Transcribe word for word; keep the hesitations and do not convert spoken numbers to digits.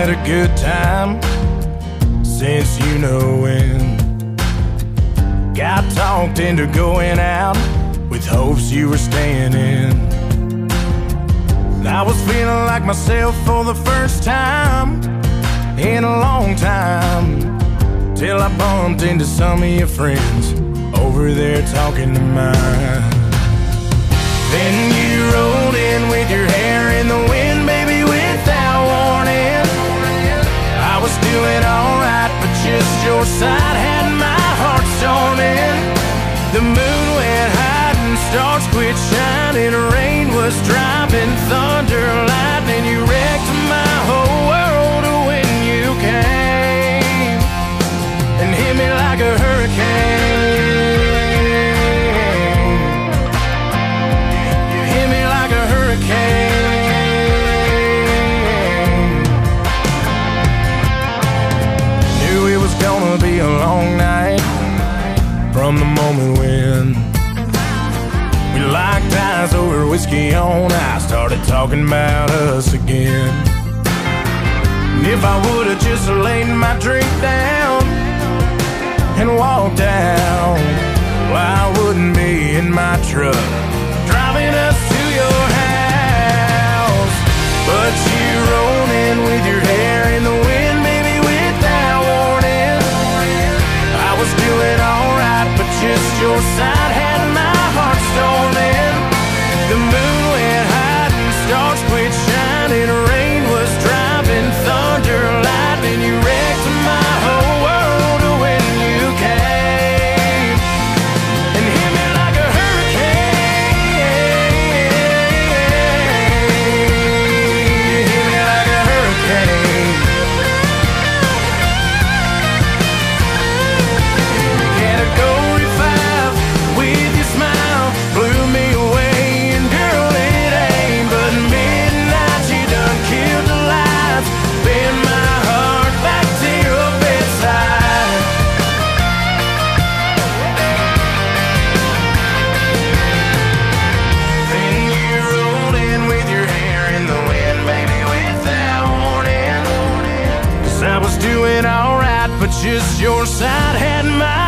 had a good time since you know when. Got talked into going out with hopes you were staying in. I was feeling like myself for the first time in a long time, till I bumped into some of your friends over there talking to mine. Then you rolled in with your hair in the wind, baby, without warning. I was doing alright, but just your side had my heart storming. The moon went hide and stars quit shining. Rain was dropping, thunder, lightning. You wrecked my whole world when you came and hit me like a hurricane. You hit me like a hurricane. Knew it was gonna be a long night from the moment when we locked eyes over whiskey on ice, started talking about us again. And if I would've just laid my drink down and walked out, well, I wouldn't be in my truck driving us to your house. But you rolled in with your hair in the wind, baby, without warning. I was doing alright, but just your side had my heart storming. The moon went hide and stars quit shining. Rain was driving, thunder, lightning. You wrecked my whole world when you came and hit me like a hurricane. Hit me like a hurricane. Category five with your smile blew me away, and girl, it ain't but midnight. You done killed the lights, bend my heart back to your bedside. Then you rolled in with your hair in the wind, baby, without warning. 'Cause I was doing alright, but just your side had my